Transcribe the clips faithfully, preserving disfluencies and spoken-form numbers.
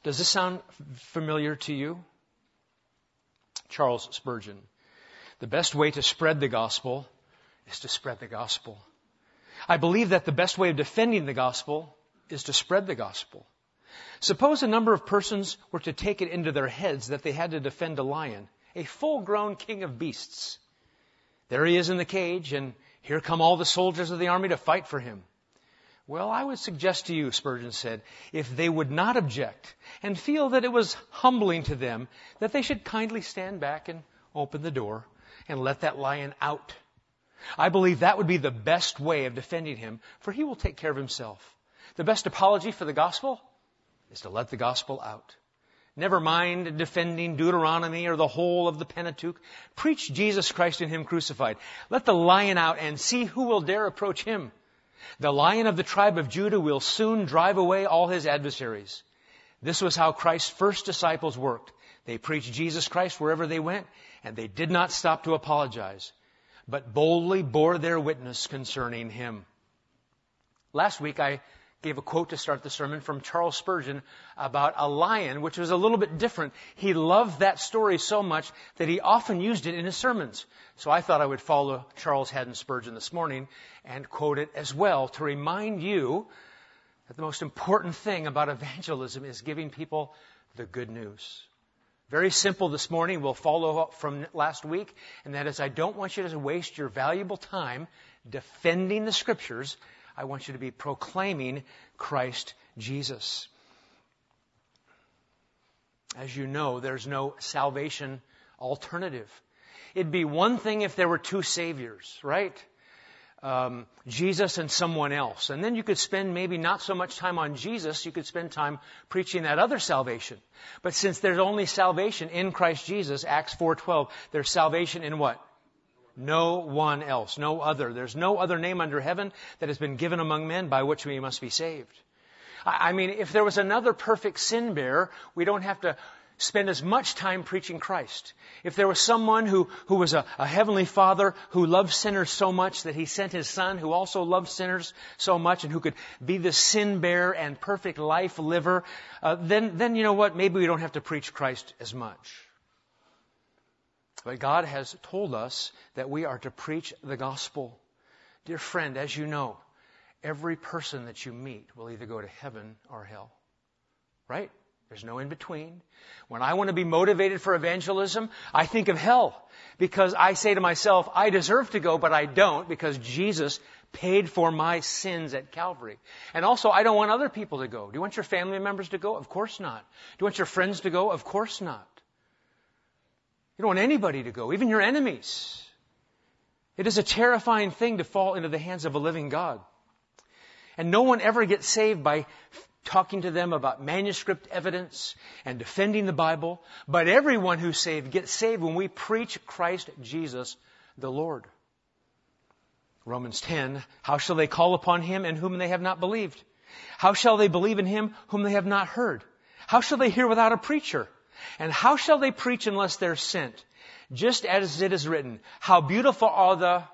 Does this sound familiar to you? Charles Spurgeon. The best way to spread the gospel is to spread the gospel. I believe that the best way of defending the gospel is to spread the gospel. Suppose a number of persons were to take it into their heads that they had to defend a lion, a full-grown king of beasts. There he is in the cage, and here come all the soldiers of the army to fight for him. Well, I would suggest to you, Spurgeon said, if they would not object and feel that it was humbling to them, that they should kindly stand back and open the door and let that lion out. I believe that would be the best way of defending him, for he will take care of himself. The best apology for the gospel is to let the gospel out. Never mind defending Deuteronomy or the whole of the Pentateuch. Preach Jesus Christ and Him crucified. Let the lion out and see who will dare approach Him. The Lion of the tribe of Judah will soon drive away all His adversaries. This was how Christ's first disciples worked. They preached Jesus Christ wherever they went, and they did not stop to apologize, but boldly bore their witness concerning Him. Last week I gave a quote to start the sermon from Charles Spurgeon about a lion, which was a little bit different. He loved that story so much that he often used it in his sermons. So I thought I would follow Charles Haddon Spurgeon this morning and quote it as well to remind you that the most important thing about evangelism is giving people the good news. Very simple this morning. We'll follow up from last week, and that is I don't want you to waste your valuable time defending the Scriptures. I want you to be proclaiming Christ Jesus. As you know, there's no salvation alternative. It'd be one thing if there were two saviors, right? Um, Jesus and someone else. And then you could spend maybe not so much time on Jesus, you could spend time preaching that other salvation. But since there's only salvation in Christ Jesus, Acts four twelve, there's salvation in what? No one else, no other. There's no other name under heaven that has been given among men by which we must be saved. I mean, if there was another perfect sin bearer, we don't have to spend as much time preaching Christ. If there was someone who, who was a, a heavenly Father who loved sinners so much that He sent His Son who also loved sinners so much and who could be the sin bearer and perfect life liver, uh, then, then you know what? Maybe we don't have to preach Christ as much. But God has told us that we are to preach the gospel. Dear friend, as you know, every person that you meet will either go to heaven or hell. Right? There's no in between. When I want to be motivated for evangelism, I think of hell. Because I say to myself, I deserve to go, but I don't, because Jesus paid for my sins at Calvary. And also, I don't want other people to go. Do you want your family members to go? Of course not. Do you want your friends to go? Of course not. You don't want anybody to go, even your enemies. It is a terrifying thing to fall into the hands of a living God. And no one ever gets saved by talking to them about manuscript evidence and defending the Bible. But everyone who's saved gets saved when we preach Christ Jesus the Lord. Romans ten, how shall they call upon Him in whom they have not believed? How shall they believe in Him whom they have not heard? How shall they hear without a preacher? And how shall they preach unless they're sent? Just as it is written, how beautiful are the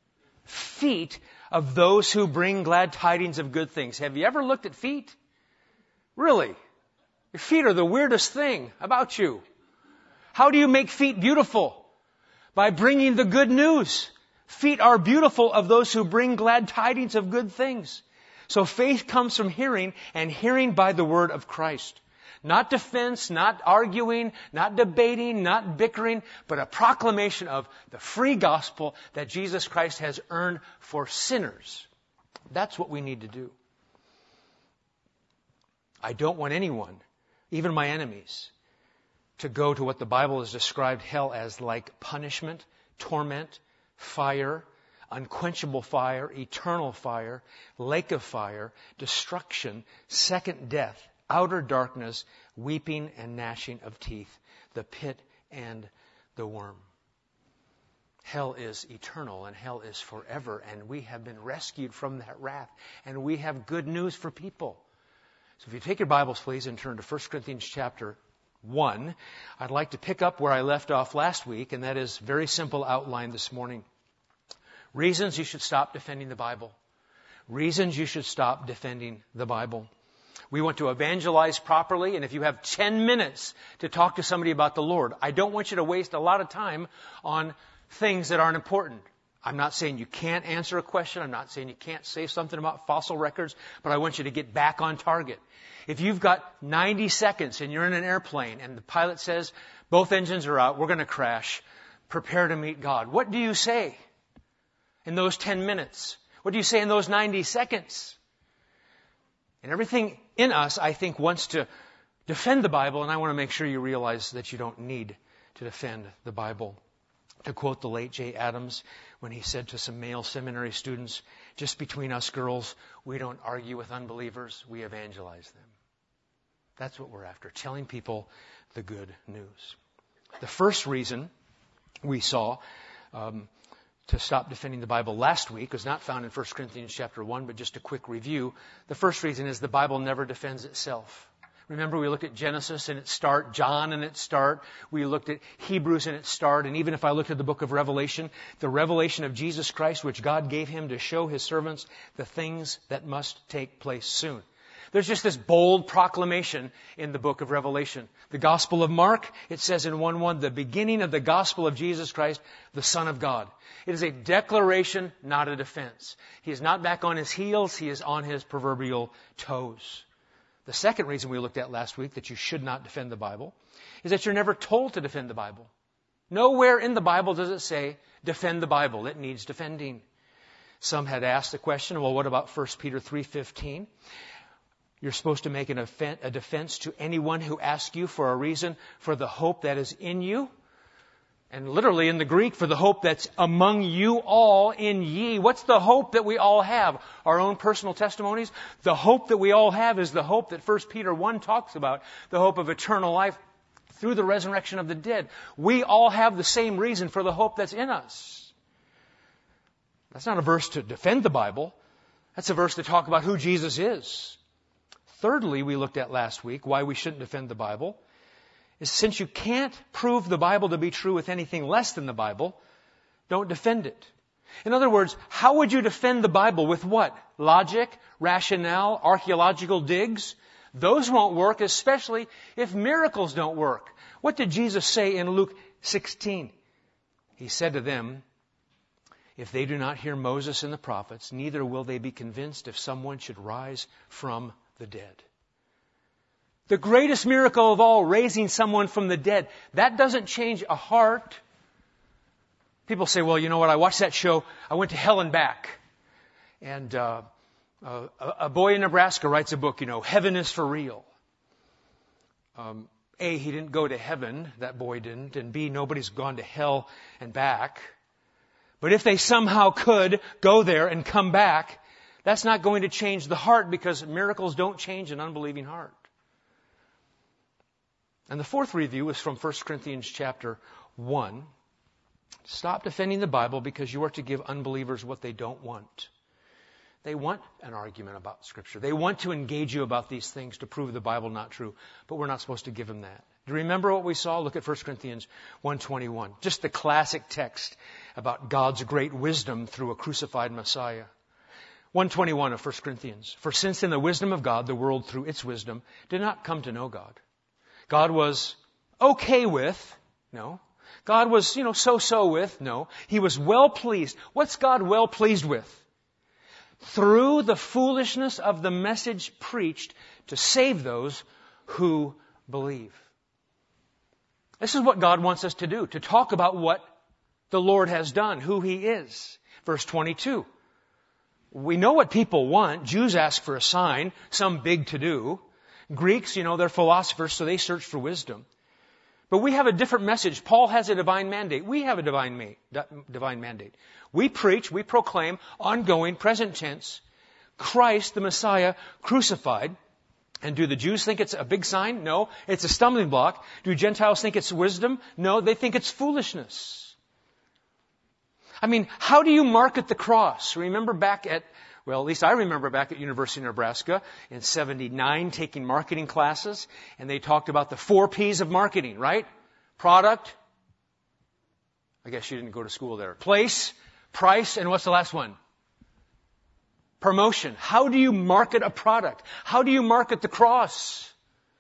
feet of those who bring glad tidings of good things. Have you ever looked at feet? Really? Your feet are the weirdest thing about you. How do you make feet beautiful? By bringing the good news. Feet are beautiful of those who bring glad tidings of good things. So faith comes from hearing, and hearing by the word of Christ. Not defense, not arguing, not debating, not bickering, but a proclamation of the free gospel that Jesus Christ has earned for sinners. That's what we need to do. I don't want anyone, even my enemies, to go to what the Bible has described hell as, like punishment, torment, fire, unquenchable fire, eternal fire, lake of fire, destruction, second death, outer darkness, weeping and gnashing of teeth, the pit and the worm. Hell is eternal and hell is forever, and we have been rescued from that wrath, and we have good news for people. So if you take your Bibles, please, and turn to First Corinthians chapter one, I'd like to pick up where I left off last week, and that is very simple outline this morning. Reasons you should stop defending the Bible. Reasons you should stop defending the Bible. We want to evangelize properly, and if you have ten minutes to talk to somebody about the Lord, I don't want you to waste a lot of time on things that aren't important. I'm not saying you can't answer a question. I'm not saying you can't say something about fossil records, but I want you to get back on target. If you've got ninety seconds and you're in an airplane and the pilot says, both engines are out, we're going to crash, prepare to meet God. What do you say in those ten minutes? What do you say in those ninety seconds? And everything in us, I think, wants to defend the Bible, and I want to make sure you realize that you don't need to defend the Bible. To quote the late Jay Adams, when he said to some male seminary students, just between us girls, we don't argue with unbelievers, we evangelize them. That's what we're after, telling people the good news. The first reason we saw um, to stop defending the Bible last week was not found in First Corinthians chapter one, but just a quick review. The first reason is the Bible never defends itself. Remember, we looked at Genesis and its start, John and its start. We looked at Hebrews and its start. And even if I looked at the book of Revelation, the revelation of Jesus Christ, which God gave him to show his servants the things that must take place soon. There's just this bold proclamation in the book of Revelation. The Gospel of Mark, it says in one one, the beginning of the gospel of Jesus Christ, the Son of God. It is a declaration, not a defense. He is not back on his heels. He is on his proverbial toes. The second reason we looked at last week that you should not defend the Bible is that you're never told to defend the Bible. Nowhere in the Bible does it say, defend the Bible. It needs defending. Some had asked the question, well, what about First Peter three fifteen? You're supposed to make an offen- a defense to anyone who asks you for a reason for the hope that is in you. And literally in the Greek, for the hope that's among you all in ye. What's the hope that we all have? Our own personal testimonies? The hope that we all have is the hope that First Peter one talks about, the hope of eternal life through the resurrection of the dead. We all have the same reason for the hope that's in us. That's not a verse to defend the Bible. That's a verse to talk about who Jesus is. Thirdly, we looked at last week why we shouldn't defend the Bible. Is since you can't prove the Bible to be true with anything less than the Bible, don't defend it. In other words, how would you defend the Bible? With what? Logic, rationale, archaeological digs? Those won't work, especially if miracles don't work. What did Jesus say in Luke sixteen? He said to them, if they do not hear Moses and the prophets, neither will they be convinced if someone should rise from the dead. The greatest miracle of all, raising someone from the dead. That doesn't change a heart. People say, well, you know what, I watched that show, I went to hell and back. And uh, uh, a boy in Nebraska writes a book, you know, Heaven is for Real. Um, A, he didn't go to heaven, that boy didn't, and B, nobody's gone to hell and back. But if they somehow could go there and come back, that's not going to change the heart because miracles don't change an unbelieving heart. And the fourth review is from First Corinthians chapter one. Stop defending the Bible because you are to give unbelievers what they don't want. They want an argument about Scripture. They want to engage you about these things to prove the Bible not true. But we're not supposed to give them that. Do you remember what we saw? Look at First Corinthians one twenty-one. Just the classic text about God's great wisdom through a crucified Messiah. one twenty-one of First Corinthians. For since in the wisdom of God, the world through its wisdom did not come to know God. God was okay with, no. God was, you know, so-so with, no. He was well pleased. What's God well pleased with? Through the foolishness of the message preached to save those who believe. This is what God wants us to do, to talk about what the Lord has done, who He is. Verse twenty-two. We know what people want. Jews ask for a sign, some big to do. Greeks, you know, they're philosophers, so they search for wisdom. But we have a different message. Paul has a divine mandate. We have a divine, ma- divine mandate. We preach, we proclaim, ongoing, present tense, Christ, the Messiah, crucified. And do the Jews think it's a big sign? No. It's a stumbling block. Do Gentiles think it's wisdom? No. They think it's foolishness. I mean, how do you market the cross? Remember back at Well, at least I remember back at University of Nebraska in seventy-nine taking marketing classes, and they talked about the four P's of marketing, right? Product. I guess you didn't go to school there. Place, price, and what's the last one? Promotion. How do you market a product? How do you market the cross?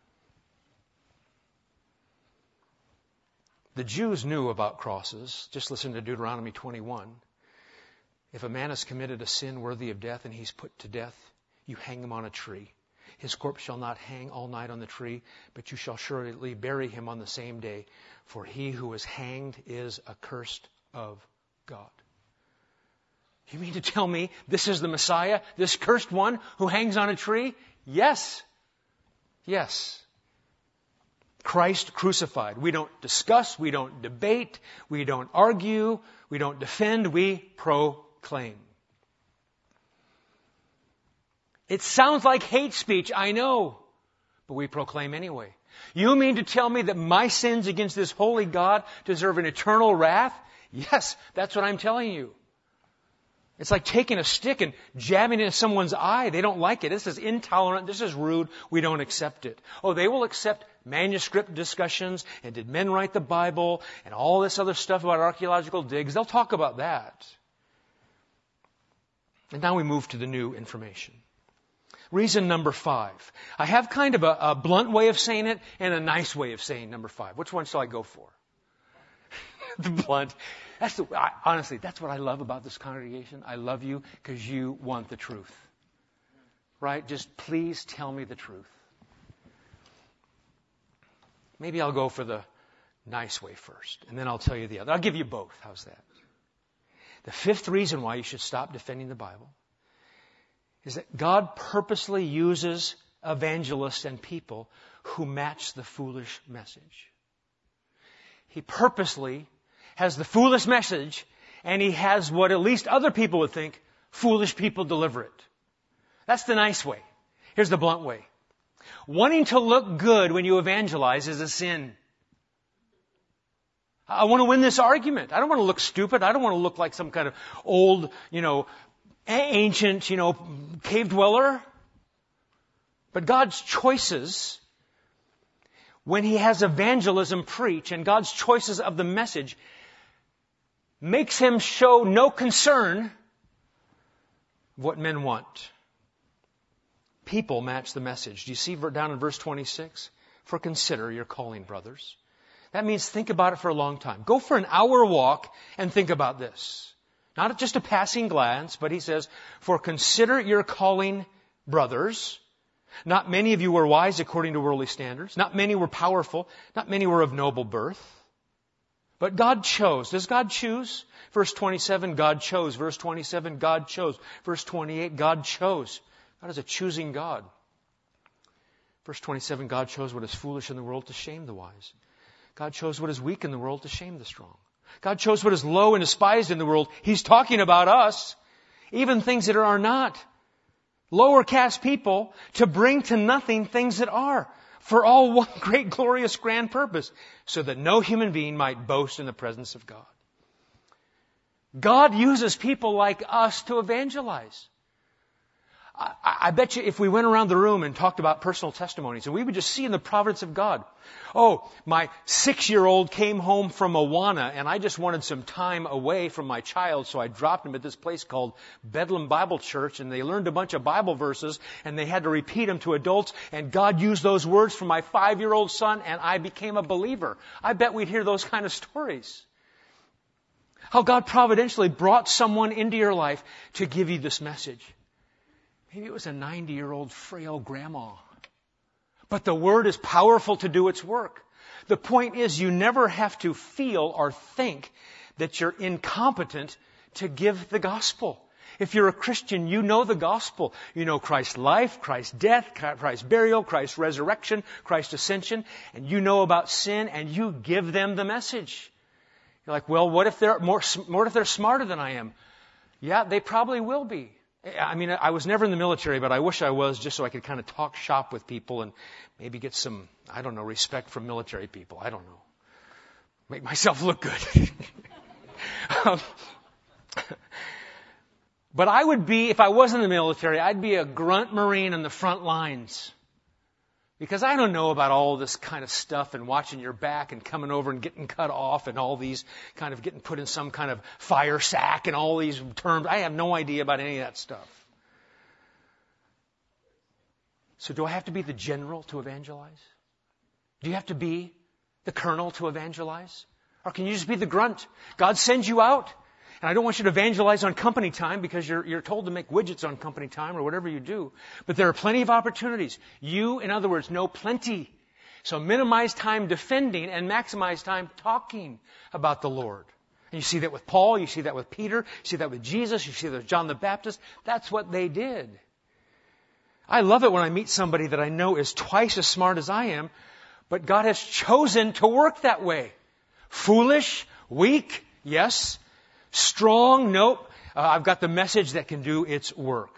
The Jews knew about crosses. Just listen to Deuteronomy twenty-one. If a man has committed a sin worthy of death and he's put to death, you hang him on a tree. His corpse shall not hang all night on the tree, but you shall surely bury him on the same day. For he who is hanged is accursed of God. You mean to tell me this is the Messiah, this cursed one who hangs on a tree? Yes. Yes. Christ crucified. We don't discuss, we don't debate, we don't argue, we don't defend, we proclaim. It sounds like hate speech, I know, but we proclaim anyway. You mean to tell me that my sins against this holy God deserve an eternal wrath? Yes, that's what I'm telling you. It's like taking a stick and jabbing it in someone's eye. They don't like it. This is intolerant. This is rude. We don't accept it. Oh, they will accept manuscript discussions and did men write the Bible and all this other stuff about archaeological digs. They'll talk about that. And now we move to the new information. Reason number five. I have kind of a, a blunt way of saying it and a nice way of saying number five. Which one shall I go for? The blunt. That's the, I, honestly, that's what I love about this congregation. I love you because you want the truth. Right? Just please tell me the truth. Maybe I'll go for the nice way first, and then I'll tell you the other. I'll give you both. How's that? The fifth reason why you should stop defending the Bible is that God purposely uses evangelists and people who match the foolish message. He purposely has the foolish message, and He has what at least other people would think foolish people deliver it. That's the nice way. Here's the blunt way. Wanting to look good when you evangelize is a sin. I want to win this argument. I don't want to look stupid. I don't want to look like some kind of old, you know, ancient, you know, cave dweller. But God's choices, when He has evangelism preach and God's choices of the message, makes Him show no concern of what men want. People match the message. Do you see down in verse twenty-six? For consider your calling, brothers. That means think about it for a long time. Go for an hour walk and think about this. Not just a passing glance, but he says, for consider your calling, brothers. Not many of you were wise according to worldly standards. Not many were powerful. Not many were of noble birth. But God chose. Does God choose? Verse twenty-seven, God chose. Verse twenty-seven, God chose. Verse twenty-eight, God chose. God is a choosing God. Verse twenty-seven, God chose what is foolish in the world to shame the wise. God chose what is weak in the world to shame the strong. God chose what is low and despised in the world. He's talking about us, even things that are not. Lower caste people, to bring to nothing things that are, for all one great, glorious, grand purpose, so that no human being might boast in the presence of God. God uses people like us to evangelize. I, I bet you if we went around the room and talked about personal testimonies, and we would just see in the providence of God, oh, my six-year-old came home from Awana, and I just wanted some time away from my child, so I dropped him at this place called Bedlam Bible Church, and they learned a bunch of Bible verses, and they had to repeat them to adults, and God used those words for my five-year-old son, and I became a believer. I bet we'd hear those kind of stories. How God providentially brought someone into your life to give you this message. Maybe it was a ninety-year-old frail grandma. But the Word is powerful to do its work. The point is, you never have to feel or think that you're incompetent to give the gospel. If you're a Christian, you know the gospel. You know Christ's life, Christ's death, Christ's burial, Christ's resurrection, Christ's ascension, and you know about sin, and you give them the message. You're like, well, what if they're more, what if they're smarter than I am? Yeah, they probably will be. I mean, I was never in the military, but I wish I was, just so I could kind of talk shop with people and maybe get some, I don't know, respect from military people. I don't know. Make myself look good. um, but I would be, if I wasn't in the military, I'd be a grunt Marine in the front lines. Because I don't know about all this kind of stuff and watching your back and coming over and getting cut off and all these kind of getting put in some kind of fire sack and all these terms. I have no idea about any of that stuff. So do I have to be the general to evangelize? Do you have to be the colonel to evangelize? Or can you just be the grunt? God sends you out. And I don't want you to evangelize on company time because you're, you're told to make widgets on company time or whatever you do. But there are plenty of opportunities. You, in other words, know plenty. So minimize time defending and maximize time talking about the Lord. And you see that with Paul, you see that with Peter, you see that with Jesus, you see that with John the Baptist. That's what they did. I love it when I meet somebody that I know is twice as smart as I am, but God has chosen to work that way. Foolish, weak, yes. Strong, nope. Uh, I've got the message that can do its work.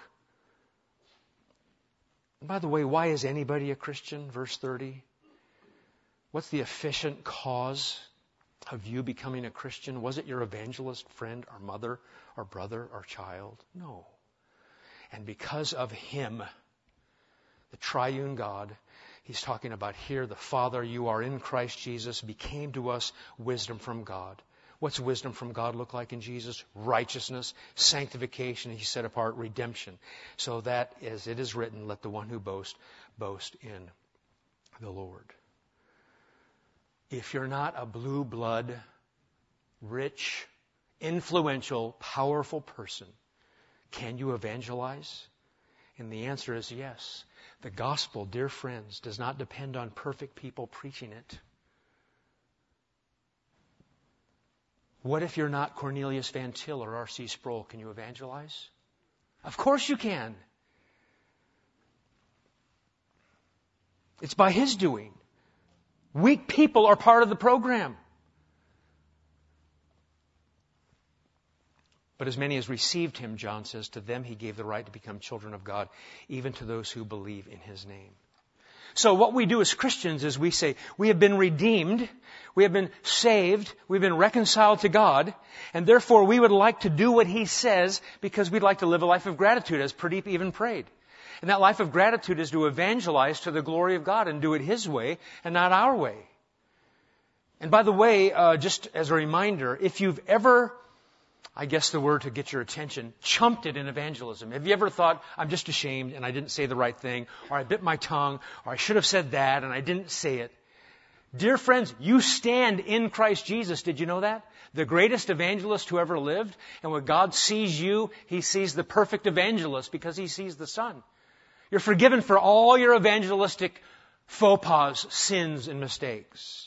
And by the way, why is anybody a Christian? Verse thirty. What's the efficient cause of you becoming a Christian? Was it your evangelist friend or mother or brother or child? No. And because of Him, the triune God, He's talking about here, the Father, you are in Christ Jesus, became to us wisdom from God. What's wisdom from God look like in Jesus? Righteousness, sanctification, He set apart, redemption. So that, as it is written, let the one who boasts, boast in the Lord. If you're not a blue blood, rich, influential, powerful person, can you evangelize? And the answer is yes. The gospel, dear friends, does not depend on perfect people preaching it. What if you're not Cornelius Van Til or R C Sproul? Can you evangelize? Of course you can. It's by His doing. Weak people are part of the program. But as many as received Him, John says, to them He gave the right to become children of God, even to those who believe in His name. So what we do as Christians is we say, we have been redeemed, we have been saved, we've been reconciled to God, and therefore we would like to do what He says because we'd like to live a life of gratitude, as Pradeep even prayed. And that life of gratitude is to evangelize to the glory of God and do it His way and not our way. And by the way, uh, just as a reminder, if you've ever, I guess the word to get your attention, chumped it in evangelism. Have you ever thought, I'm just ashamed and I didn't say the right thing, or I bit my tongue, or I should have said that and I didn't say it? Dear friends, you stand in Christ Jesus. Did you know that? The greatest evangelist who ever lived. And when God sees you, He sees the perfect evangelist because He sees the Son. You're forgiven for all your evangelistic faux pas, sins, and mistakes.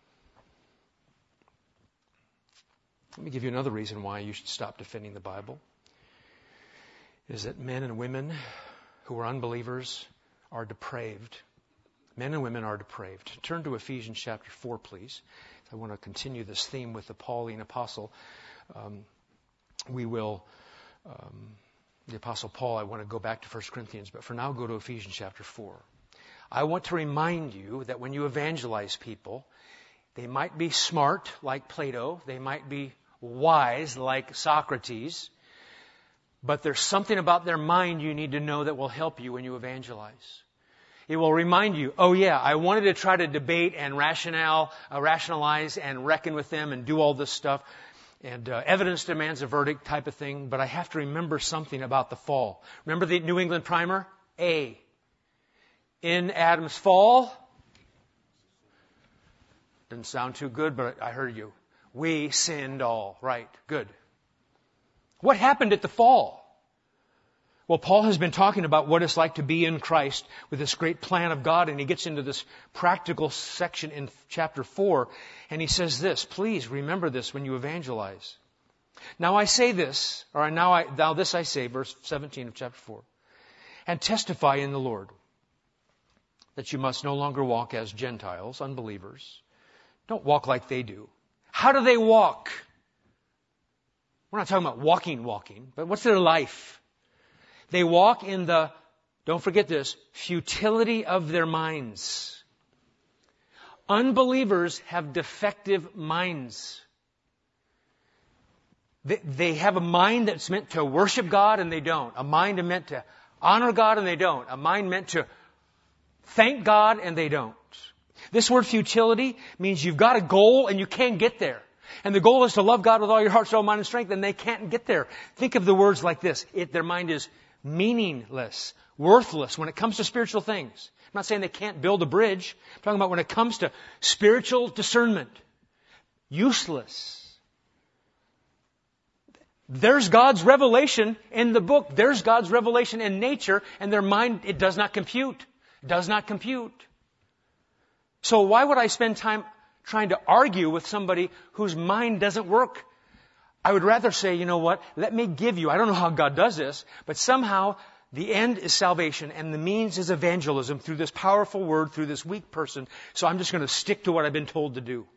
Let me give you another reason why you should stop defending the Bible. It is that men and women who are unbelievers are depraved. Men and women are depraved. Turn to Ephesians chapter four, please. I want to continue this theme with the Pauline apostle. Um, we will, um, the apostle Paul, I want to go back to First Corinthians, but for now go to Ephesians chapter four. I want to remind you that when you evangelize people, they might be smart like Plato, they might be wise like Socrates, but there's something about their mind you need to know that will help you when you evangelize. It will remind you, oh yeah, I wanted to try to debate and rationale, uh, rationalize and reckon with them and do all this stuff, and uh, evidence demands a verdict type of thing, but I have to remember something about the fall. Remember the New England primer? A. In Adam's fall. Didn't sound too good, but I heard you. We sinned all. Right. Good. What happened at the fall? Well, Paul has been talking about what it's like to be in Christ with this great plan of God, and he gets into this practical section in chapter four, and he says this, please remember this when you evangelize. Now I say this, or now I, now this I say, verse seventeen of chapter four, and testify in the Lord that you must no longer walk as Gentiles, unbelievers. Don't walk like they do. How do they walk? We're not talking about walking, walking, but what's their life? They walk in the, don't forget this, futility of their minds. Unbelievers have defective minds. They, they have a mind that's meant to worship God and they don't. A mind meant to honor God and they don't. A mind meant to thank God and they don't. This word futility means you've got a goal and you can't get there. And the goal is to love God with all your heart, soul, mind, and strength, and they can't get there. Think of the words like this. It, their mind is meaningless, worthless when it comes to spiritual things. I'm not saying they can't build a bridge. I'm talking about when it comes to spiritual discernment. Useless. There's God's revelation in the book. There's God's revelation in nature, and their mind, it does not compute. It does not compute. So why would I spend time trying to argue with somebody whose mind doesn't work? I would rather say, you know what, let me give you, I don't know how God does this, but somehow the end is salvation and the means is evangelism through this powerful word, through this weak person. So I'm just going to stick to what I've been told to do.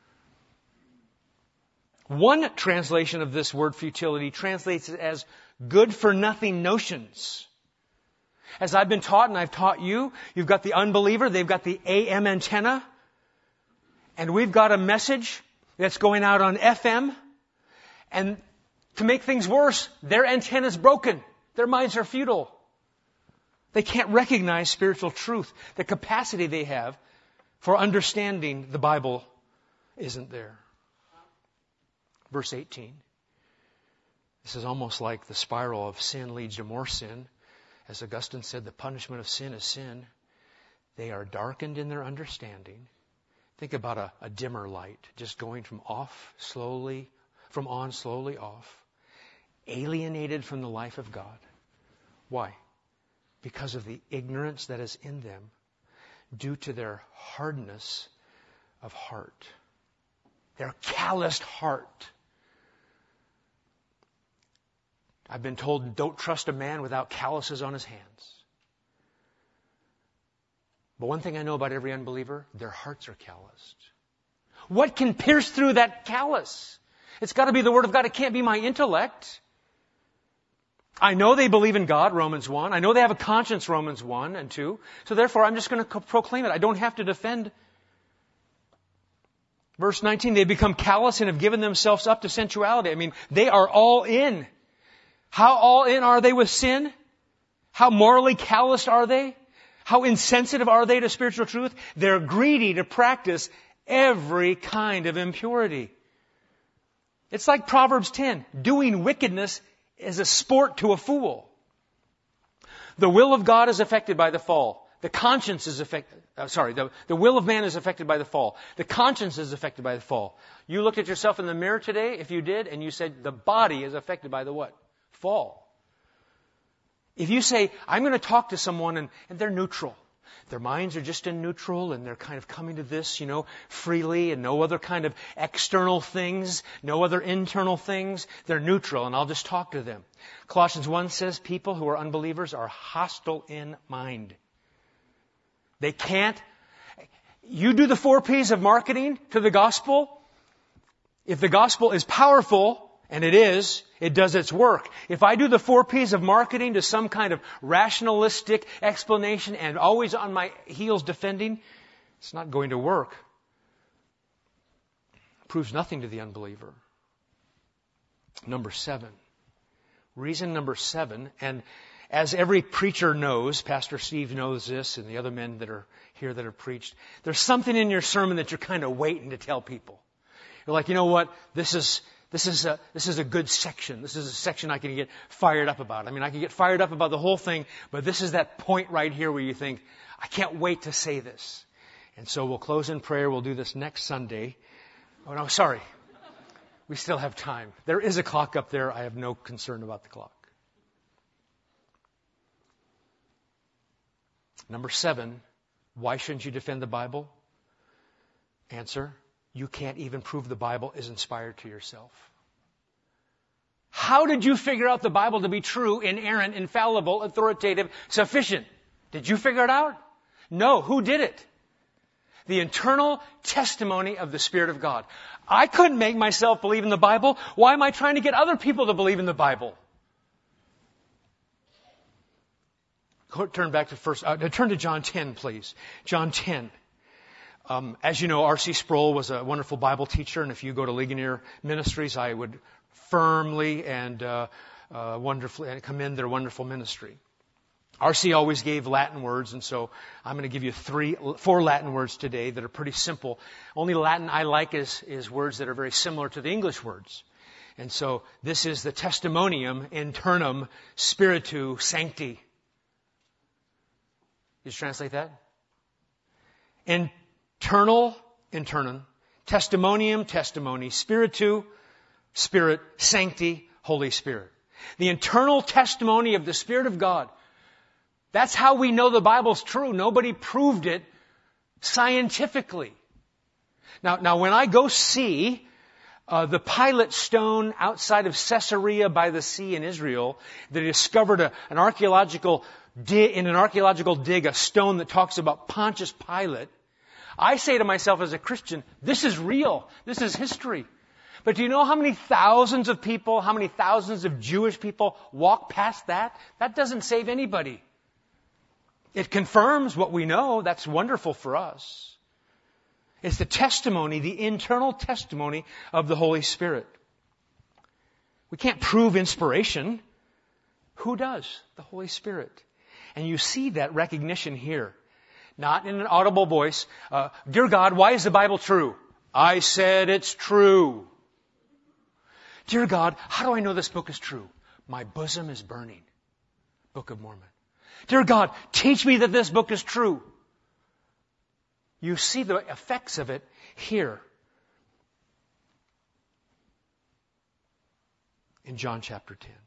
One translation of this word futility translates it as good for nothing notions. As I've been taught and I've taught you, you've got the unbeliever, they've got the A M antenna, and we've got a message that's going out on F M, and to make things worse, their antenna's broken. Their minds are futile. They can't recognize spiritual truth. The capacity they have for understanding the Bible isn't there. Verse eighteen. This is almost like the spiral of sin leads to more sin. As Augustine said, the punishment of sin is sin. They are darkened in their understanding. Think about a, a dimmer light just going from off slowly, from on slowly off. Alienated from the life of God. Why? Because of the ignorance that is in them due to their hardness of heart. Their calloused heart. I've been told, don't trust a man without calluses on his hands. But one thing I know about every unbeliever, their hearts are calloused. What can pierce through that callus? It's got to be the Word of God. It can't be my intellect. I know they believe in God, Romans one. I know they have a conscience, Romans one and two. So therefore, I'm just going to proclaim it. I don't have to defend. Verse nineteen, they become callous and have given themselves up to sensuality. I mean, they are all in. How all in are they with sin? How morally calloused are they? How insensitive are they to spiritual truth? They're greedy to practice every kind of impurity. It's like Proverbs ten. Doing wickedness is a sport to a fool. The will of God is affected by the fall. The conscience is affected. Uh, sorry, the, the will of man is affected by the fall. The conscience is affected by the fall. You looked at yourself in the mirror today, if you did, and you said the body is affected by the what? Fall. If you say, I'm going to talk to someone and, and they're neutral. Their minds are just in neutral and they're kind of coming to this, you know, freely and no other kind of external things, no other internal things. They're neutral and I'll just talk to them. Colossians one says people who are unbelievers are hostile in mind. They can't. You do the four P's of marketing to the gospel. If the gospel is powerful, and it is, it does its work. If I do the four P's of marketing to some kind of rationalistic explanation and always on my heels defending, it's not going to work. It proves nothing to the unbeliever. Number seven. Reason number seven, and as every preacher knows, Pastor Steve knows this, and the other men that are here that have preached, there's something in your sermon that you're kind of waiting to tell people. You're like, you know what, this is... This is a, this is a good section. This is a section I can get fired up about. I mean, I can get fired up about the whole thing, but this is that point right here where you think, I can't wait to say this. And so we'll close in prayer. We'll do this next Sunday. Oh, no, sorry. We still have time. There is a clock up there. I have no concern about the clock. Number seven, why shouldn't you defend the Bible? Answer. You can't even prove the Bible is inspired to yourself. How did you figure out the Bible to be true, inerrant, infallible, authoritative, sufficient? Did you figure it out? No. Who did it? The internal testimony of the Spirit of God. I couldn't make myself believe in the Bible. Why am I trying to get other people to believe in the Bible? Turn back to first. Uh, turn to John ten, please. John ten. Um, as you know, R C Sproul was a wonderful Bible teacher, and if you go to Ligonier Ministries, I would firmly and uh, uh, wonderfully and commend their wonderful ministry. R C always gave Latin words, and so I'm going to give you three, four Latin words today that are pretty simple. Only Latin I like is, is words that are very similar to the English words. And so this is the testimonium internum spiritu sancti. Did you translate that? Internal, internum, testimonium, testimony, spiritu, spirit, sancti, Holy Spirit. The internal testimony of the Spirit of God. That's how we know the Bible's true. Nobody proved it scientifically. Now, now when I go see uh, the Pilate stone outside of Caesarea by the sea in Israel, they discovered a, an archaeological dig, in an archaeological dig a stone that talks about Pontius Pilate. I say to myself as a Christian, this is real. This is history. But do you know how many thousands of people, how many thousands of Jewish people walk past that? That doesn't save anybody. It confirms what we know. That's wonderful for us. It's the testimony, the internal testimony of the Holy Spirit. We can't prove inspiration. Who does? The Holy Spirit. And you see that recognition here. Not in an audible voice. Uh, Dear God, why is the Bible true? I said it's true. Dear God, how do I know this book is true? My bosom is burning. Book of Mormon. Dear God, teach me that this book is true. You see the effects of it here. In John chapter ten.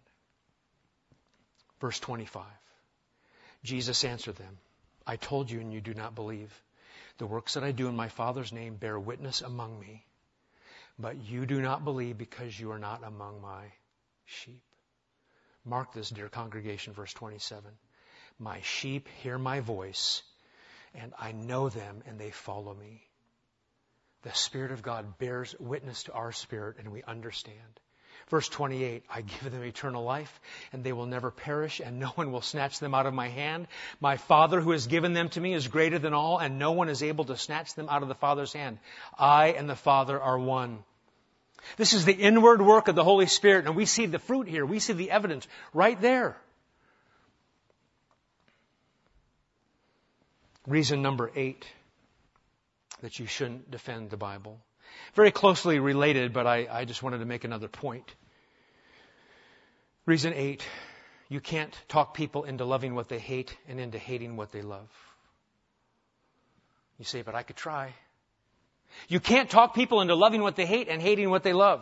Verse twenty-five. Jesus answered them, I told you and you do not believe. The works that I do in my Father's name bear witness among me. But you do not believe because you are not among my sheep. Mark this, dear congregation, verse twenty-seven. My sheep hear my voice, and I know them, and they follow me. The Spirit of God bears witness to our spirit, and we understand. Verse twenty-eight, I give them eternal life, and they will never perish, and no one will snatch them out of my hand. My Father who has given them to me is greater than all, and no one is able to snatch them out of the Father's hand. I and the Father are one. This is the inward work of the Holy Spirit, and we see the fruit here. We see the evidence right there. Reason number eight that you shouldn't defend the Bible. Very closely related, but I, I just wanted to make another point. Reason eight, you can't talk people into loving what they hate and into hating what they love. You say, but I could try. You can't talk people into loving what they hate and hating what they love.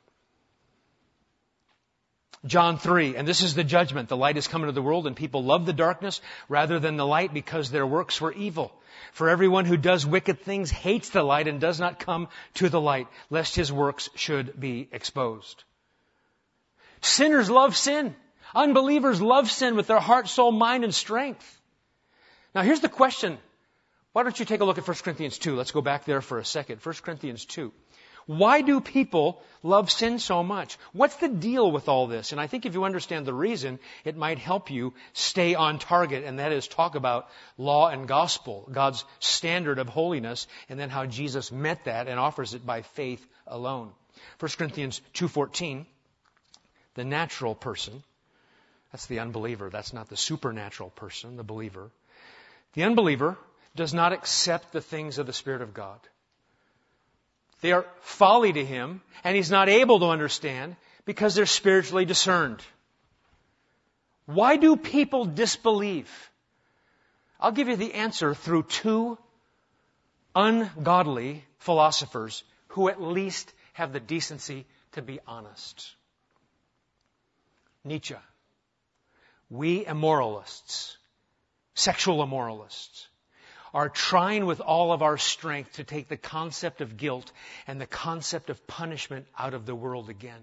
John three, and this is the judgment. The light has come into the world, and people love the darkness rather than the light because their works were evil. For everyone who does wicked things hates the light and does not come to the light, lest his works should be exposed. Sinners love sin. Unbelievers love sin with their heart, soul, mind, and strength. Now here's the question. Why don't you take a look at First Corinthians two? Let's go back there for a second. First Corinthians two. Why do people love sin so much? What's the deal with all this? And I think if you understand the reason, it might help you stay on target, and that is talk about law and gospel, God's standard of holiness, and then how Jesus met that and offers it by faith alone. First Corinthians two fourteen, the natural person, that's the unbeliever, that's not the supernatural person, the believer. The unbeliever does not accept the things of the Spirit of God. They are folly to him, and he's not able to understand because they're spiritually discerned. Why do people disbelieve? I'll give you the answer through two ungodly philosophers who at least have the decency to be honest. Nietzsche. We immoralists, sexual immoralists, are trying with all of our strength to take the concept of guilt and the concept of punishment out of the world again.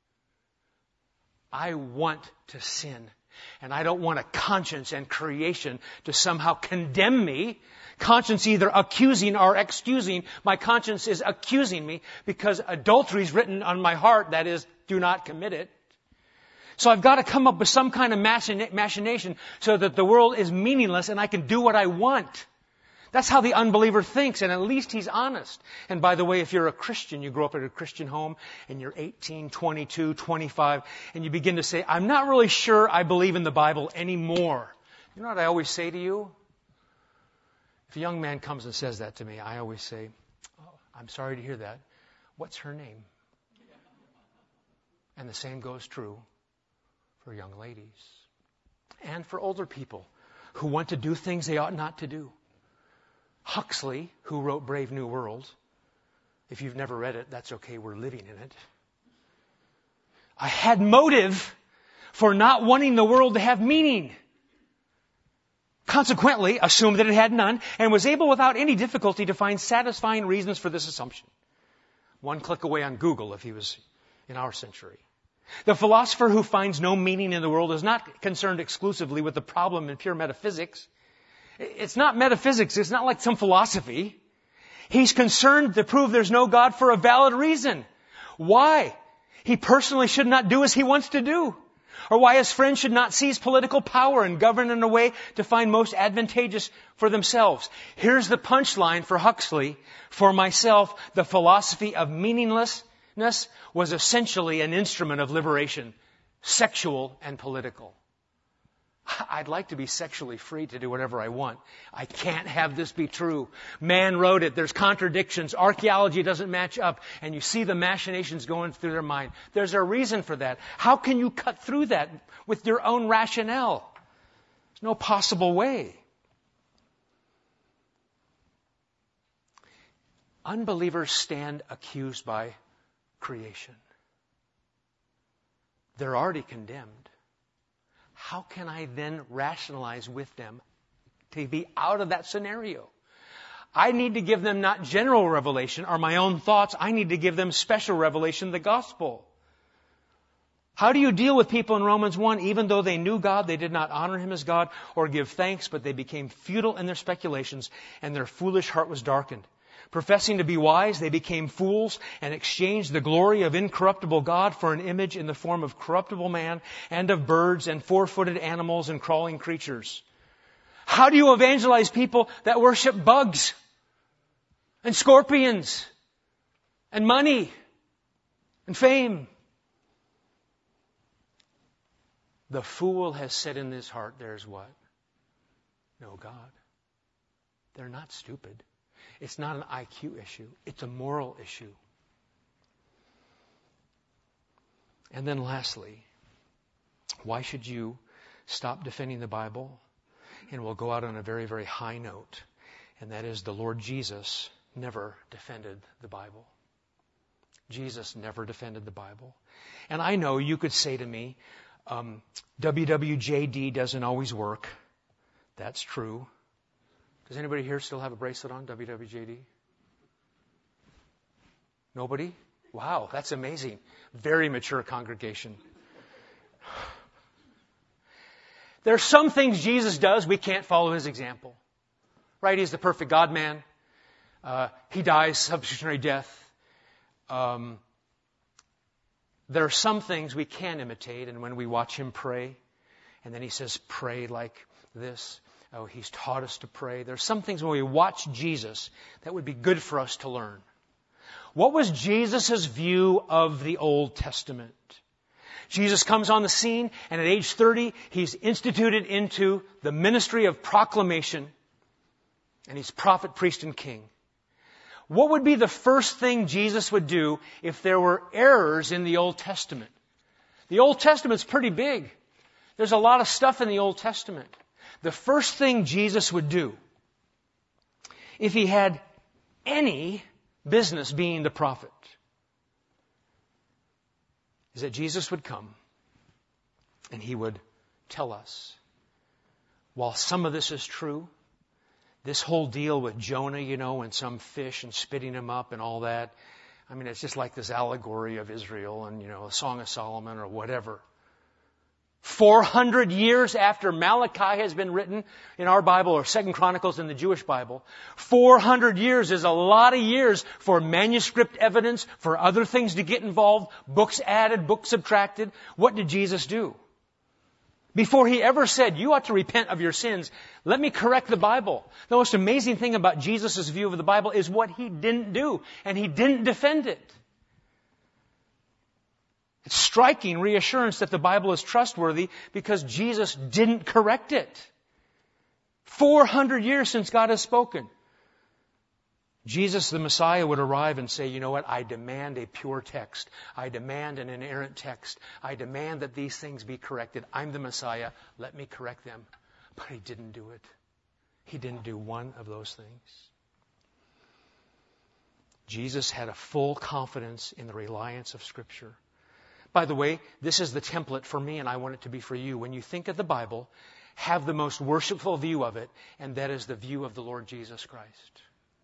I want to sin, and I don't want a conscience and creation to somehow condemn me. Conscience either accusing or excusing. My conscience is accusing me because adultery is written on my heart, that is, do not commit it. So I've got to come up with some kind of machination so that the world is meaningless and I can do what I want. That's how the unbeliever thinks, and at least he's honest. And by the way, if you're a Christian, you grow up in a Christian home, and you're eighteen, twenty-two, twenty-five, and you begin to say, I'm not really sure I believe in the Bible anymore. You know what I always say to you? If a young man comes and says that to me, I always say, oh, I'm sorry to hear that. What's her name? And the same goes true for young ladies and for older people who want to do things they ought not to do. Huxley, who wrote Brave New World, if you've never read it, that's okay, we're living in it. I had motive for not wanting the world to have meaning. Consequently, assumed that it had none, and was able without any difficulty to find satisfying reasons for this assumption. One click away on Google if he was in our century. The philosopher who finds no meaning in the world is not concerned exclusively with the problem in pure metaphysics. It's not metaphysics. It's not like some philosophy. He's concerned to prove there's no God for a valid reason. Why he personally should not do as he wants to do. Or why his friends should not seize political power and govern in a way to find most advantageous for themselves. Here's the punchline for Huxley. For myself, the philosophy of meaninglessness was essentially an instrument of liberation, sexual and political. I'd like to be sexually free to do whatever I want. I can't have this be true. Man wrote it. There's contradictions. Archaeology doesn't match up. And you see the machinations going through their mind. There's a reason for that. How can you cut through that with your own rationale? There's no possible way. Unbelievers stand accused by creation. They're already condemned. How can I then rationalize with them to be out of that scenario? I need to give them not general revelation or my own thoughts. I need to give them special revelation, the gospel. How do you deal with people in Romans one? Even though they knew God, they did not honor Him as God or give thanks, but they became futile in their speculations and their foolish heart was darkened. Professing to be wise, they became fools and exchanged the glory of incorruptible God for an image in the form of corruptible man and of birds and four-footed animals and crawling creatures. How do you evangelize people that worship bugs and scorpions and money and fame? The fool has said in his heart, there's what? No God. They're not stupid. It's not an I Q issue. It's a moral issue. And then lastly, why should you stop defending the Bible? And we'll go out on a very, very high note. And that is the Lord Jesus never defended the Bible. Jesus never defended the Bible. And I know you could say to me, um, W W J D doesn't always work. That's true. Does anybody here still have a bracelet on, W W J D? Nobody? Wow, that's amazing. Very mature congregation. There are some things Jesus does, we can't follow His example. Right? He's the perfect God-man. Uh, he dies substitutionary death. Um, there are some things we can imitate, and when we watch Him pray, and then He says, pray like this. Oh, He's taught us to pray. There are some things when we watch Jesus that would be good for us to learn. What was Jesus' view of the Old Testament? Jesus comes on the scene, and at age thirty, He's instituted into the ministry of proclamation, and He's prophet, priest, and king. What would be the first thing Jesus would do if there were errors in the Old Testament? The Old Testament's pretty big. There's a lot of stuff in the Old Testament. The first thing Jesus would do, if He had any business being the prophet, is that Jesus would come and He would tell us, while some of this is true, this whole deal with Jonah, you know, and some fish and spitting him up and all that, I mean, it's just like this allegory of Israel and, you know, a Song of Solomon or whatever. Four hundred years after Malachi has been written in our Bible, or Second Chronicles in the Jewish Bible, four hundred years is a lot of years for manuscript evidence, for other things to get involved, books added, books subtracted. What did Jesus do? Before He ever said, you ought to repent of your sins, let me correct the Bible. The most amazing thing about Jesus' view of the Bible is what He didn't do, and He didn't defend it. It's striking reassurance that the Bible is trustworthy because Jesus didn't correct it. Four hundred years since God has spoken. Jesus, the Messiah, would arrive and say, you know what, I demand a pure text. I demand an inerrant text. I demand that these things be corrected. I'm the Messiah. Let me correct them. But he didn't do it. He didn't do one of those things. Jesus had a full confidence in the reliance of Scripture. By the way, this is the template for me, and I want it to be for you. When you think of the Bible, have the most worshipful view of it, and that is the view of the Lord Jesus Christ.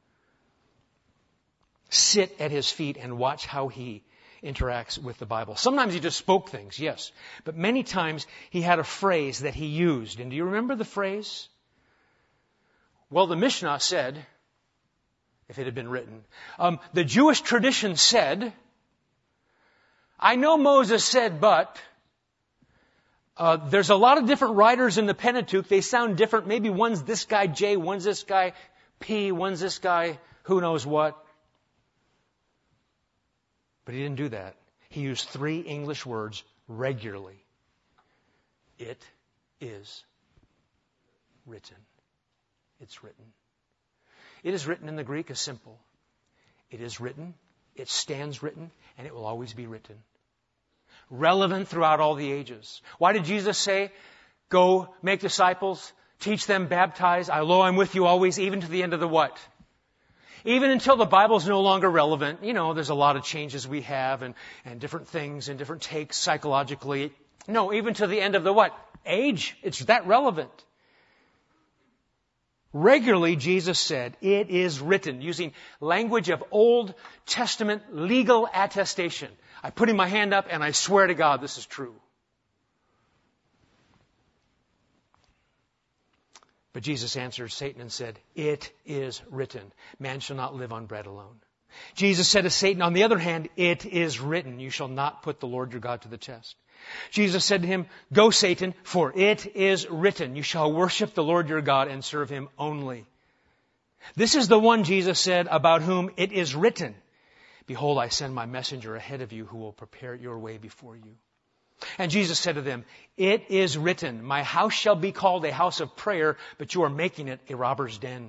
Sit at His feet and watch how He interacts with the Bible. Sometimes He just spoke things, yes. But many times He had a phrase that He used. And do you remember the phrase? Well, the Mishnah said, if it had been written, um, the Jewish tradition said, I know Moses said, but uh, there's a lot of different writers in the Pentateuch. They sound different. Maybe one's this guy J, one's this guy P, one's this guy who knows what. But he didn't do that. He used three English words regularly. It is written. It's written. It is written in the Greek is simple. It is written, it stands written, and it will always be written. Relevant throughout all the ages. Why did Jesus say, go make disciples, teach them, baptize, I lo, I'm with you always, even to the end of the what? Even until the Bible's no longer relevant. You know, there's a lot of changes we have and, and different things and different takes psychologically. No, even to the end of the what? Age. It's that relevant. Regularly, Jesus said, it is written, using language of Old Testament legal attestation. I put in my hand up and I swear to God this is true. But Jesus answered Satan and said, it is written, man shall not live on bread alone. Jesus said to Satan, on the other hand, it is written, you shall not put the Lord your God to the test. Jesus said to him, go Satan, for it is written, you shall worship the Lord your God and serve Him only. This is the one, Jesus said, about whom it is written, behold, I send my messenger ahead of you who will prepare your way before you. And Jesus said to them, it is written, my house shall be called a house of prayer, but you are making it a robber's den.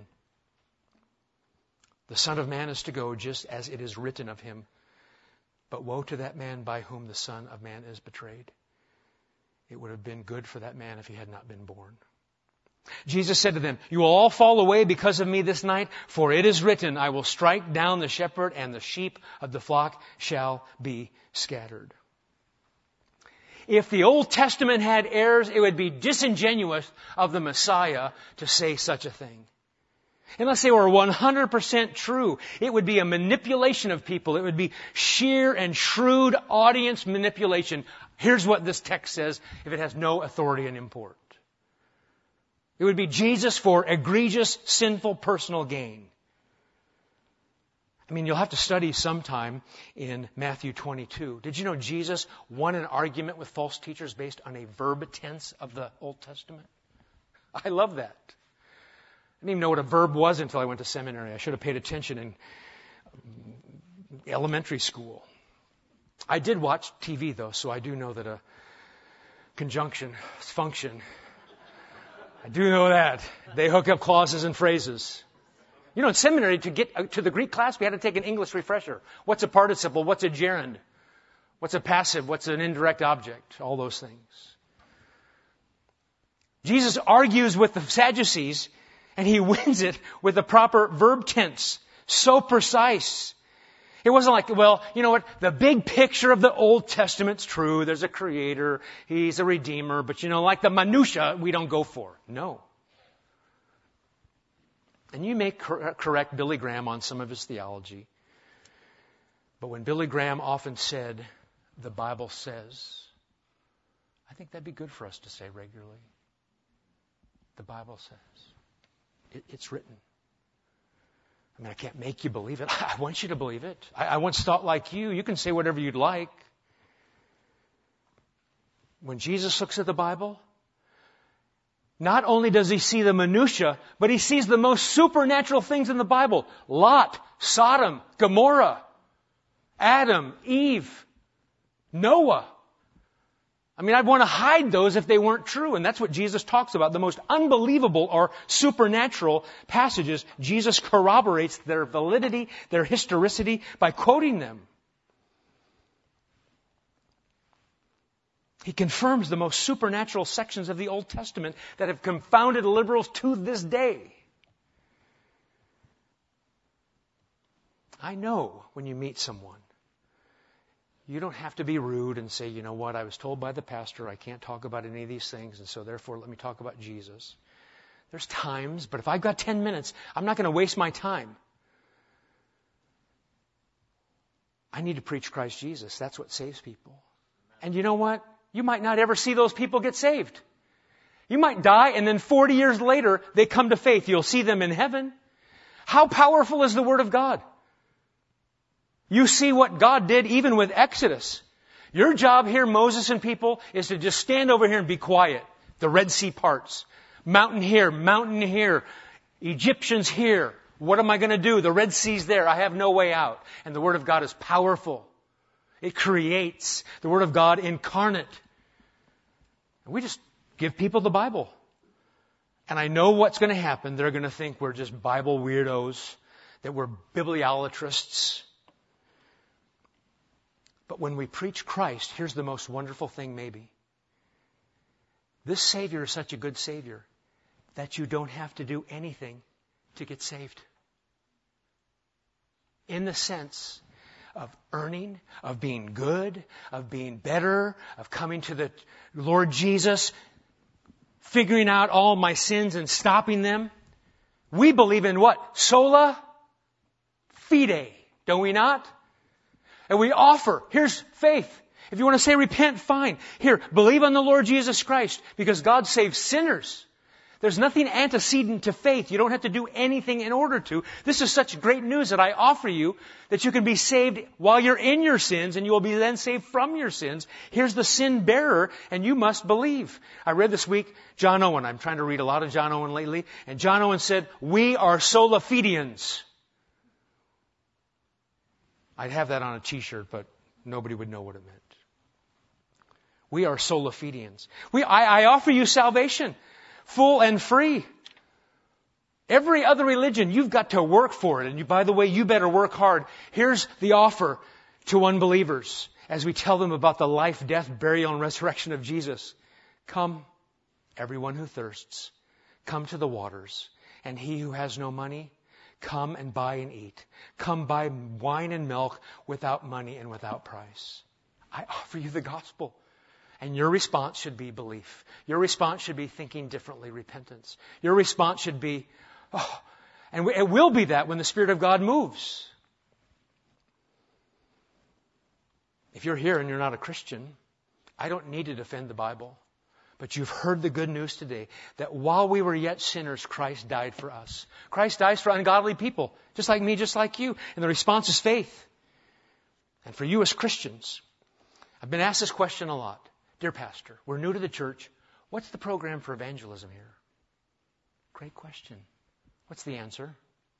The Son of Man is to go just as it is written of Him. But woe to that man by whom the Son of Man is betrayed. It would have been good for that man if he had not been born. Jesus said to them, you will all fall away because of me this night, for it is written, I will strike down the shepherd and the sheep of the flock shall be scattered. If the Old Testament had errors, it would be disingenuous of the Messiah to say such a thing. Unless they were one hundred percent true, it would be a manipulation of people. It would be sheer and shrewd audience manipulation. Here's what this text says if it has no authority and import. It would be Jesus for egregious, sinful, personal gain. I mean, you'll have to study sometime in Matthew twenty-two. Did you know Jesus won an argument with false teachers based on a verb tense of the Old Testament? I love that. I didn't even know what a verb was until I went to seminary. I should have paid attention in elementary school. I did watch T V, though, so I do know that a conjunction function. I do know that. They hook up clauses and phrases. You know, in seminary, to get to the Greek class, we had to take an English refresher. What's a participle? What's a gerund? What's a passive? What's an indirect object? All those things. Jesus argues with the Sadducees, and He wins it with the proper verb tense. So precise. It wasn't like, well, you know what? The big picture of the Old Testament's true. There's a creator. He's a redeemer. But, you know, like the minutia, we don't go for. No. And you may cor- correct Billy Graham on some of his theology. But when Billy Graham often said, the Bible says, I think that'd be good for us to say regularly. The Bible says. It, it's written. I mean, I can't make you believe it. I want you to believe it. I, I once thought like you. You can say whatever you'd like. When Jesus looks at the Bible, not only does He see the minutia, but He sees the most supernatural things in the Bible. Lot, Sodom, Gomorrah, Adam, Eve, Noah. I mean, I'd want to hide those if they weren't true. And that's what Jesus talks about. The most unbelievable or supernatural passages, Jesus corroborates their validity, their historicity by quoting them. He confirms the most supernatural sections of the Old Testament that have confounded liberals to this day. I know when you meet someone, you don't have to be rude and say, you know what, I was told by the pastor I can't talk about any of these things, and so therefore let me talk about Jesus. There's times, but if I've got ten minutes, I'm not going to waste my time. I need to preach Christ Jesus. That's what saves people. And you know what? You might not ever see those people get saved. You might die, and then forty years later, they come to faith. You'll see them in heaven. How powerful is the Word of God? You see what God did even with Exodus. Your job here, Moses and people, is to just stand over here and be quiet. The Red Sea parts. Mountain here, mountain here. Egyptians here. What am I going to do? The Red Sea's there. I have no way out. And the Word of God is powerful. It creates. The Word of God incarnate. And we just give people the Bible. And I know what's going to happen. They're going to think we're just Bible weirdos, that we're bibliolatrists. But when we preach Christ, here's the most wonderful thing maybe. This Savior is such a good Savior that you don't have to do anything to get saved. In the sense of earning, of being good, of being better, of coming to the Lord Jesus, figuring out all my sins and stopping them. We believe in what? Sola fide, don't we not? And we offer, here's faith. If you want to say repent, fine. Here, believe on the Lord Jesus Christ, because God saves sinners. There's nothing antecedent to faith. You don't have to do anything in order to. This is such great news that I offer you, that you can be saved while you're in your sins, and you will be then saved from your sins. Here's the sin bearer, and you must believe. I read this week John Owen. I'm trying to read a lot of John Owen lately. And John Owen said, we are sola fidians. I'd have that on a t-shirt, but nobody would know what it meant. We are sola fidians. We, I, I offer you salvation, full and free. Every other religion, you've got to work for it. And you, by the way, you better work hard. Here's the offer to unbelievers as we tell them about the life, death, burial, and resurrection of Jesus. Come, everyone who thirsts, come to the waters. And he who has no money, come and buy and eat. Come buy wine and milk without money and without price. I offer you the gospel. And your response should be belief. Your response should be thinking differently, repentance. Your response should be, oh, and it will be that when the Spirit of God moves. If you're here and you're not a Christian, I don't need to defend the Bible. But you've heard the good news today that while we were yet sinners, Christ died for us. Christ dies for ungodly people, just like me, just like you. And the response is faith. And for you as Christians, I've been asked this question a lot. Dear Pastor, we're new to the church. What's the program for evangelism here? Great question. What's the answer?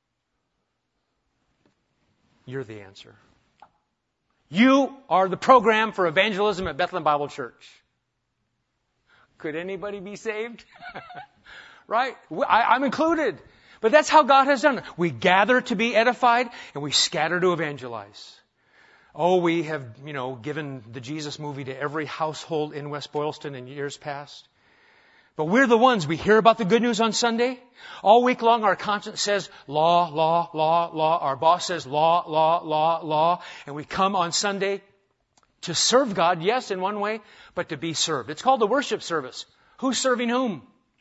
You're the answer. You are the program for evangelism at Bethlehem Bible Church. Could anybody be saved? Right? I, I'm included. But that's how God has done it. We gather to be edified and we scatter to evangelize. Oh, we have, you know, given the Jesus movie to every household in West Boylston in years past. But we're the ones, we hear about the good news on Sunday. All week long our conscience says law, law, law, law. Our boss says law, law, law, law. And we come on Sunday to serve God, yes, in one way, but to be served. It's called the worship service. Who's serving whom?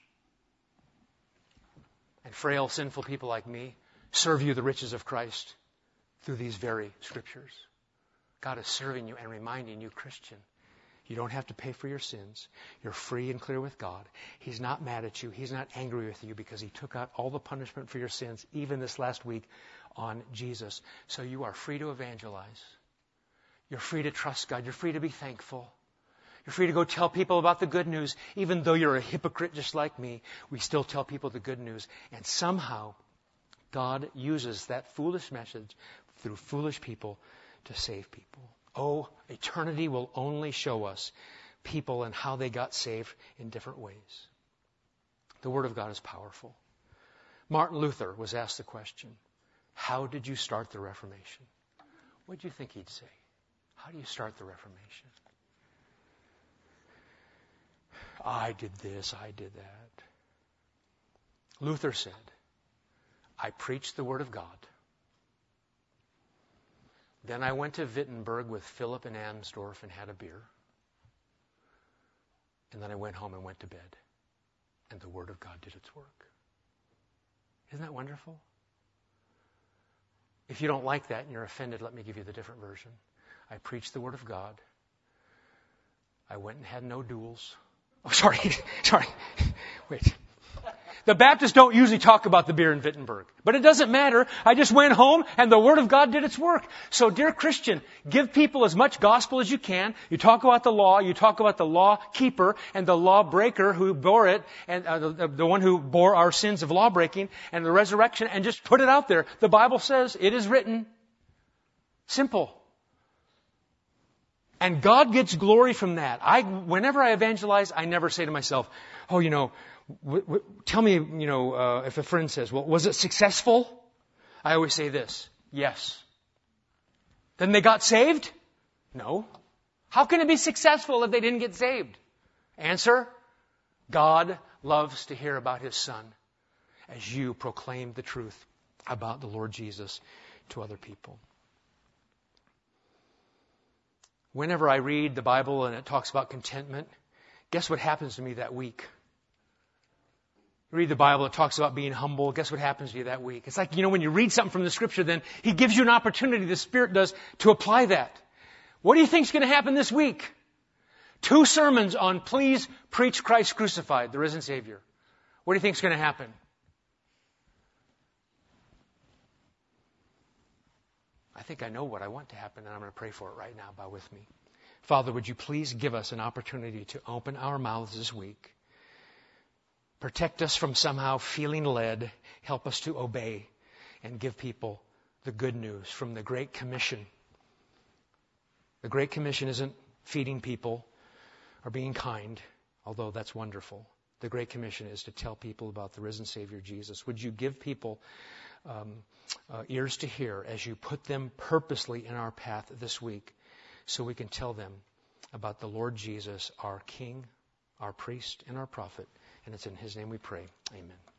And frail, sinful people like me serve you the riches of Christ through these very scriptures. God is serving you and reminding you, Christian, you don't have to pay for your sins. You're free and clear with God. He's not mad at you. He's not angry with you because He took out all the punishment for your sins, even this last week on Jesus. So you are free to evangelize. You're free to trust God. You're free to be thankful. You're free to go tell people about the good news. Even though you're a hypocrite just like me, we still tell people the good news. And somehow, God uses that foolish message through foolish people to save people. Oh, eternity will only show us people and how they got saved in different ways. The Word of God is powerful. Martin Luther was asked the question, how did you start the Reformation? What do you think he'd say? How do you start the Reformation? I did this, I did that. Luther said, I preached the Word of God. Then I went to Wittenberg with Philip and Amsdorf and had a beer. And then I went home and went to bed. And the Word of God did its work. Isn't that wonderful? If you don't like that and you're offended, let me give you the different version. I preached the Word of God. I went and had no duels. Oh, sorry, sorry. Wait. The Baptists don't usually talk about the beer in Wittenberg. But it doesn't matter. I just went home and the Word of God did its work. So, dear Christian, give people as much gospel as you can. You talk about the law. You talk about the law keeper and the law breaker who bore it, and uh, the, the one who bore our sins of law breaking and the resurrection, and just put it out there. The Bible says it is written. Simple. And God gets glory from that. I, whenever I evangelize, I never say to myself, oh, you know, W- w- tell me, you know, uh, if a friend says, well, was it successful? I always say this, yes. Then they got saved? No. How can it be successful if they didn't get saved? Answer, God loves to hear about His Son as you proclaim the truth about the Lord Jesus to other people. Whenever I read the Bible and it talks about contentment, guess what happens to me that week? Read the Bible, it talks about being humble. Guess what happens to you that week? It's like, you know, when you read something from the Scripture, then He gives you an opportunity, the Spirit does, to apply that. What do you think is going to happen this week? Two sermons on please preach Christ crucified, the risen Savior. What do you think is going to happen? I think I know what I want to happen, and I'm going to pray for it right now. Bow with me. Father, would you please give us an opportunity to open our mouths this week. Protect us from somehow feeling led. Help us to obey and give people the good news from the Great Commission. The Great Commission isn't feeding people or being kind, although that's wonderful. The Great Commission is to tell people about the risen Savior Jesus. Would you give people um, uh, ears to hear as you put them purposely in our path this week so we can tell them about the Lord Jesus, our King, our priest, and our prophet. And it's in His name we pray. Amen.